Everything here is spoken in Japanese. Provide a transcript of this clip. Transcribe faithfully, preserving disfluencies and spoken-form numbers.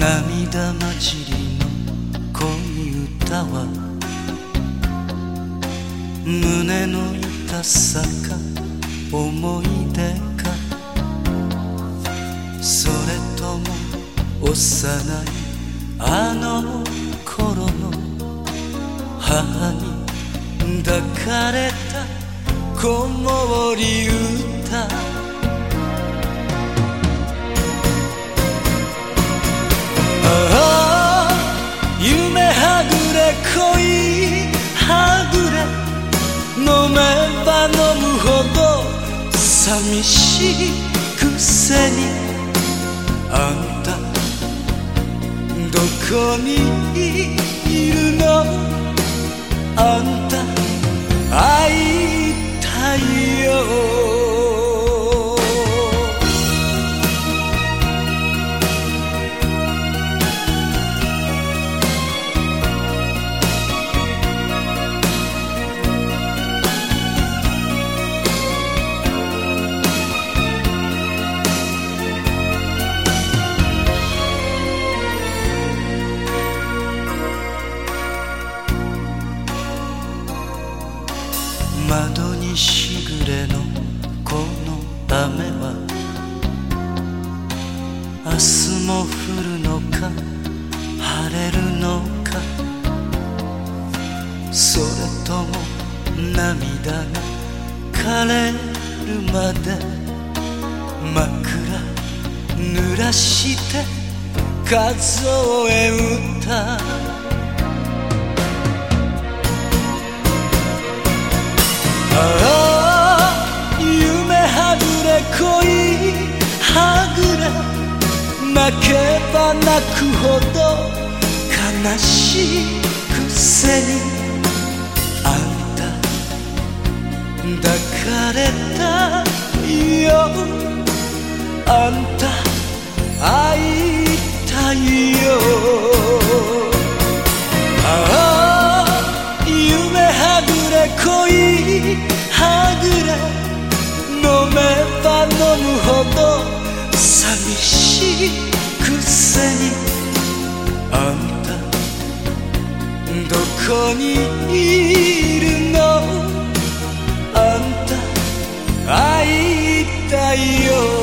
涙混じりの恋歌は胸の痛さか思い出か、それとも幼いあの頃の母に抱かれた子守歌。ああ夢はぐれ恋はぐれ、飲めば飲むほど寂しいくせに、あんたどこにいるの、あんた会いたいよ。窓にしぐれのこの雨は明日も降るのか晴れるのか、それとも涙が枯れるまで枕濡らして数え歌。ああ夢はぐれ恋はぐれ、泣けば泣くほど悲しいくせに、あんた抱かれたよ、あんた会いたいよ。ああ夢はぐれ恋はぐれ、飲めば飲むほど寂しいくせに、あんたどこにいるの、あんた会いたいよ。